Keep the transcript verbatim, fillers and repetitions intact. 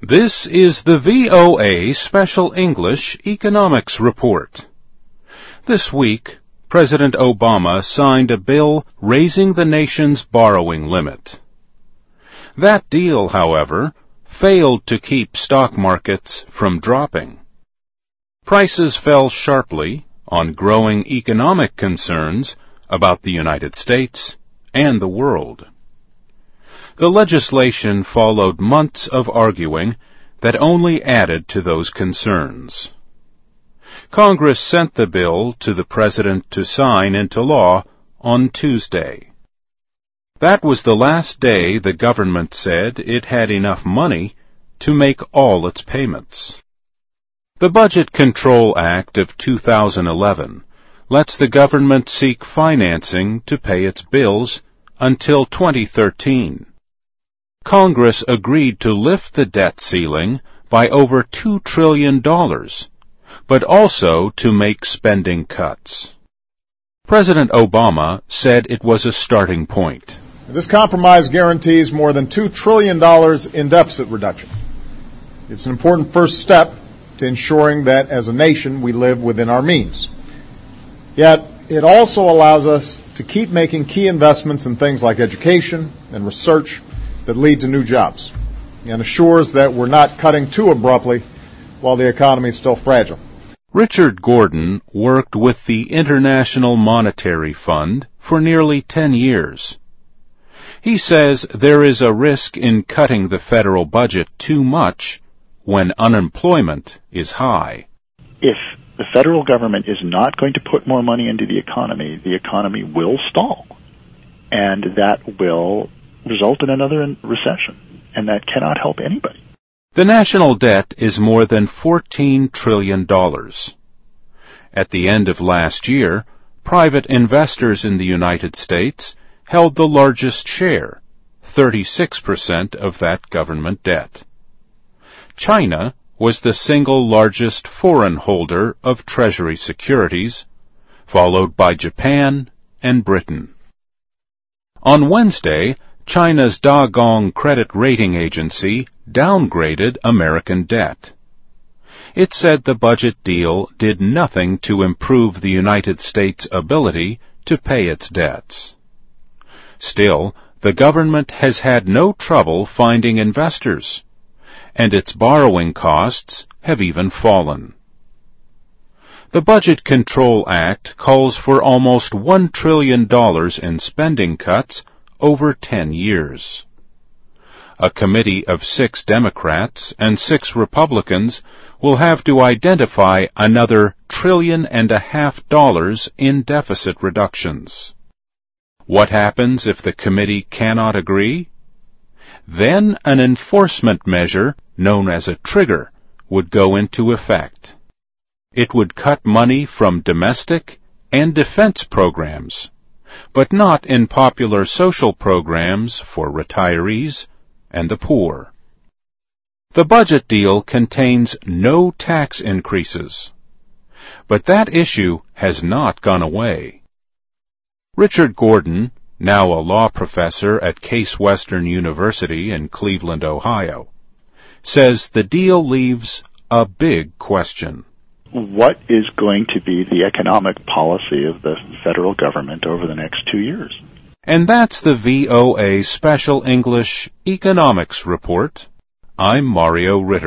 This is the V O A Special English Economics Report. This week, President Obama signed a bill raising the nation's borrowing limit. That deal, however, failed to keep stock markets from dropping. Prices fell sharply on growing economic concerns about the United States and the world. The legislation followed months of arguing that only added to those concerns. Congress sent the bill to the President to sign into law on Tuesday. That was the last day the government said it had enough money to make all its payments. The Budget Control Act of two thousand eleven lets the government seek financing to pay its bills until twenty thirteen. Congress agreed to lift the debt ceiling by over two trillion dollars, but also to make spending cuts. President Obama said it was a starting point. This compromise guarantees more than two trillion dollars in deficit reduction. It's an important first step to ensuring that as a nation we live within our means. Yet, it also allows us to keep making key investments in things like education and research that lead to new jobs, and assures that we're not cutting too abruptly while the economy is still fragile. Richard Gordon worked with the International Monetary Fund for nearly ten years. He says there is a risk in cutting the federal budget too much when unemployment is high. If the federal government is not going to put more money into the economy, the economy will stall, and that will result in another recession, and that cannot help anybody. The national debt is more than fourteen trillion dollars. At the end of last year, private investors in the United States held the largest share, thirty-six percent of that government debt. China was the single largest foreign holder of Treasury securities, followed by Japan and Britain. On Wednesday, China's Dagong Credit Rating Agency downgraded American debt. It said the budget deal did nothing to improve the United States' ability to pay its debts. Still, the government has had no trouble finding investors, and its borrowing costs have even fallen. The Budget Control Act calls for almost one trillion dollars in spending cuts over ten years. A committee of six Democrats and six Republicans will have to identify another trillion and a half dollars in deficit reductions. What happens if the committee cannot agree? Then an enforcement measure, known as a trigger, would go into effect. It would cut money from domestic and defense programs, but not in popular social programs for retirees and the poor. The budget deal contains no tax increases, but that issue has not gone away. Richard Gordon, now a law professor at Case Western University in Cleveland, Ohio, says the deal leaves a big question. What is going to be the economic policy of the federal government over the next two years? And that's the V O A Special English Economics Report. I'm Mario Ritter.